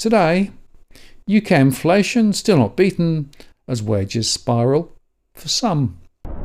Today, UK inflation still not beaten as wages spiral for some.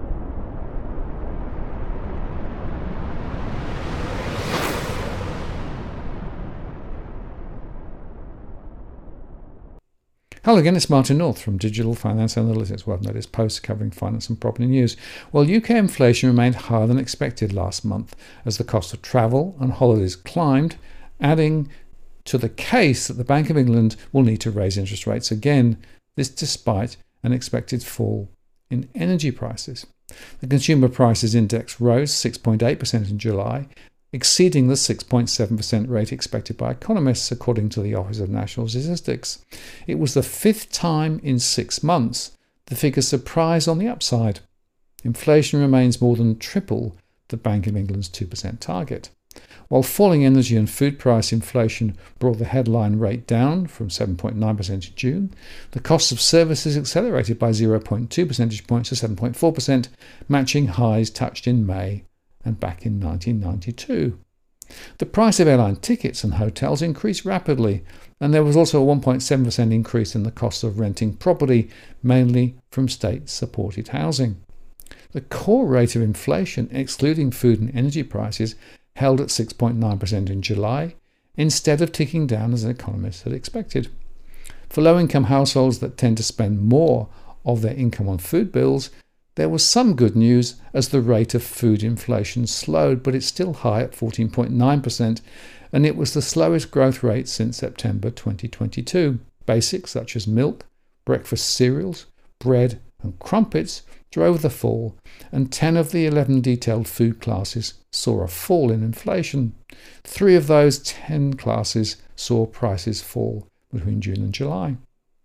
Hello again, it's Martin North from Digital Finance Analytics. Well, that is post covering finance and property news. Well, UK inflation remained higher than expected last month as the cost of travel and holidays climbed, adding to the case that the Bank of England will need to raise interest rates again, this despite an expected fall in energy prices. The Consumer Prices Index rose 6.8% in July, exceeding the 6.7% rate expected by economists, according to the Office of National Statistics. It was the fifth time in 6 months the figure surprised on the upside. Inflation remains more than triple the Bank of England's 2% target. While falling energy and food price inflation brought the headline rate down from 7.9% in June, the cost of services accelerated by 0.2 percentage points to 7.4%, matching highs touched in May and back in 1992. The price of airline tickets and hotels increased rapidly, and there was also a 1.7% increase in the cost of renting property, mainly from state-supported housing. The core rate of inflation, excluding food and energy prices, held at 6.9% in July, instead of ticking down as economists had expected. For low-income households that tend to spend more of their income on food bills, there was some good news as the rate of food inflation slowed, but it's still high at 14.9%, and it was the slowest growth rate since September 2022. Basics such as milk, breakfast cereals, bread and crumpets drove the fall, and 10 of the 11 detailed food classes saw a fall in inflation. 3 of those 10 classes saw prices fall between June and July.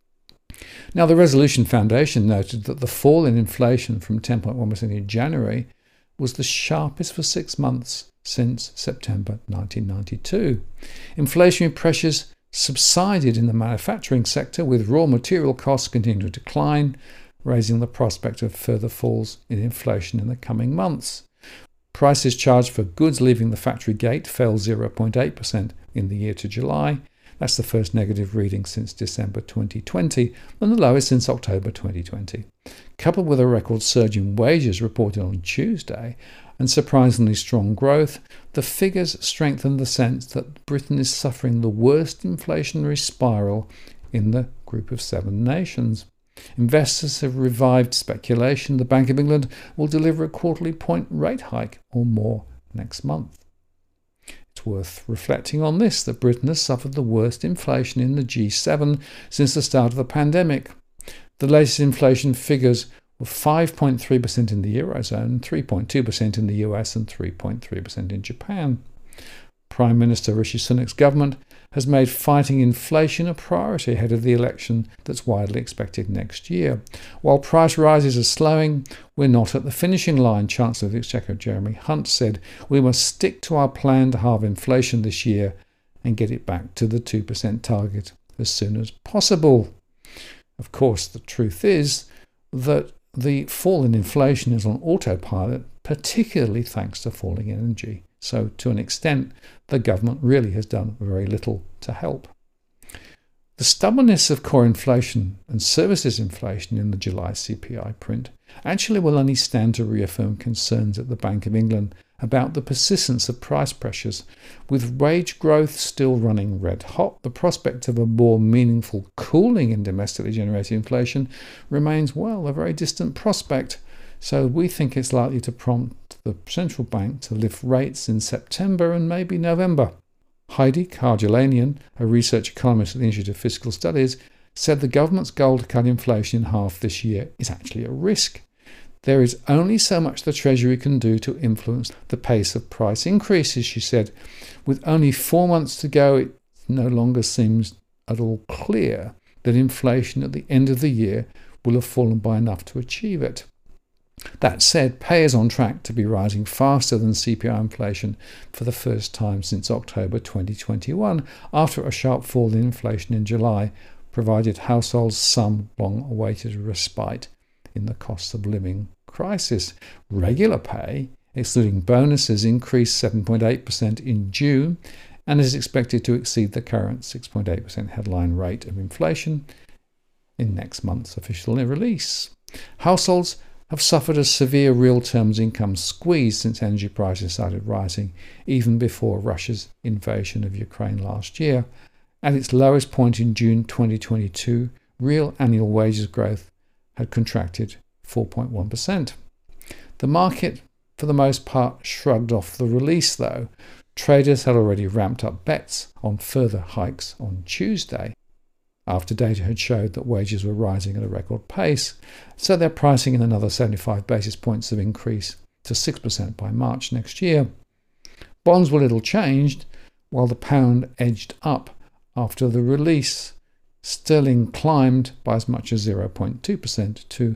Now, the Resolution Foundation noted that the fall in inflation from 10.1% in January was the sharpest for 6 months since September 1992. Inflationary pressures subsided in the manufacturing sector, with raw material costs continuing to decline, raising the prospect of further falls in inflation in the coming months. Prices charged for goods leaving the factory gate fell 0.8% in the year to July. That's the first negative reading since December 2020 and the lowest since October 2020. Coupled with a record surge in wages reported on Tuesday and surprisingly strong growth, the figures strengthen the sense that Britain is suffering the worst inflationary spiral in the group of 7 nations. Investors have revived speculation the Bank of England will deliver a quarterly point rate hike or more next month. It's worth reflecting on this, that Britain has suffered the worst inflation in the G7 since the start of the pandemic. The latest inflation figures were 5.3% in the Eurozone, 3.2% in the US and 3.3% in Japan. Prime Minister Rishi Sunak's government has made fighting inflation a priority ahead of the election that's widely expected next year. While price rises are slowing, we're not at the finishing line, Chancellor of the Exchequer Jeremy Hunt said. We must stick to our plan to halve inflation this year and get it back to the 2% target as soon as possible. Of course, the truth is that the fall in inflation is on autopilot, particularly thanks to falling energy. So, to an extent, the government really has done very little to help. The stubbornness of core inflation and services inflation in the July CPI print actually will only stand to reaffirm concerns at the Bank of England about the persistence of price pressures. With wage growth still running red hot, the prospect of a more meaningful cooling in domestically generated inflation remains, well, a very distant prospect. So we think it's likely to prompt the central bank to lift rates in September and maybe November. Heidi Karjalainen, a research economist at the Institute of Fiscal Studies, said the government's goal to cut inflation in half this year is actually a risk. There is only so much the Treasury can do to influence the pace of price increases, she said. With only 4 months to go, it no longer seems at all clear that inflation at the end of the year will have fallen by enough to achieve it. That said, pay is on track to be rising faster than CPI inflation for the first time since October 2021, after a sharp fall in inflation in July provided households some long-awaited respite in the cost of living crisis. Regular pay, excluding bonuses, increased 7.8% in June, and is expected to exceed the current 6.8% headline rate of inflation in next month's official release. Households have suffered a severe real terms income squeeze since energy prices started rising, even before Russia's invasion of Ukraine last year. At its lowest point in June 2022, real annual wages growth had contracted 4.1%. The market, for the most part, shrugged off the release, though. Traders had already ramped up bets on further hikes on Tuesday, after data had showed that wages were rising at a record pace, so they're pricing in another 75 basis points of increase to 6% by March next year. Bonds were little changed, while the pound edged up after the release. Sterling climbed by as much as 0.2% to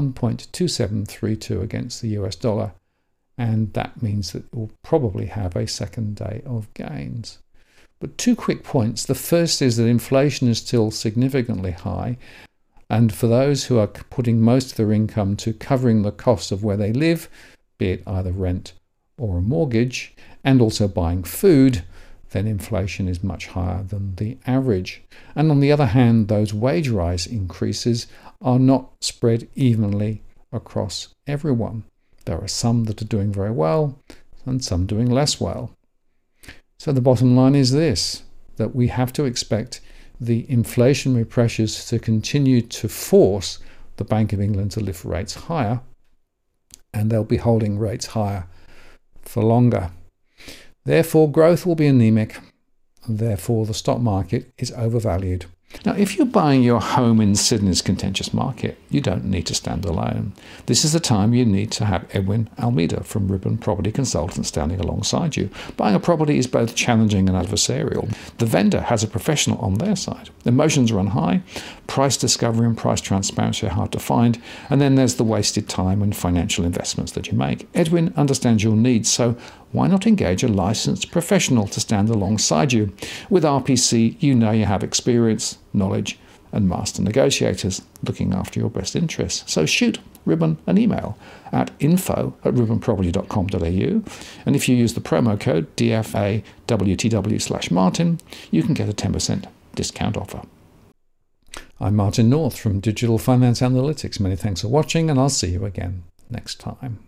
1.2732 against the US dollar, and that means that it will probably have a second day of gains. But 2 quick points. The first is that inflation is still significantly high, and for those who are putting most of their income to covering the cost of where they live, be it either rent or a mortgage, and also buying food, then inflation is much higher than the average. And on the other hand, those wage rise increases are not spread evenly across everyone. There are some that are doing very well and some doing less well. So the bottom line is this, that we have to expect the inflationary pressures to continue to force the Bank of England to lift rates higher, and they'll be holding rates higher for longer. Therefore, growth will be anemic, and therefore the stock market is overvalued. Now, if you're buying your home in Sydney's contentious market, you don't need to stand alone. This is the time you need to have Edwin Almeida from Ribbon Property Consultants standing alongside you. Buying a property is both challenging and adversarial. The vendor has a professional on their side. Emotions run high, price discovery and price transparency are hard to find, and then there's the wasted time and financial investments that you make. Edwin understands your needs, so why not engage a licensed professional to stand alongside you? With RPC, you know you have experience, knowledge, and master negotiators looking after your best interests. So shoot Ribbon an email at info@ribbonproperty.com.au, and if you use the promo code DFAWTW/Martin, you can get a 10% discount offer. I'm Martin North from Digital Finance Analytics. Many thanks for watching, and I'll see you again next time.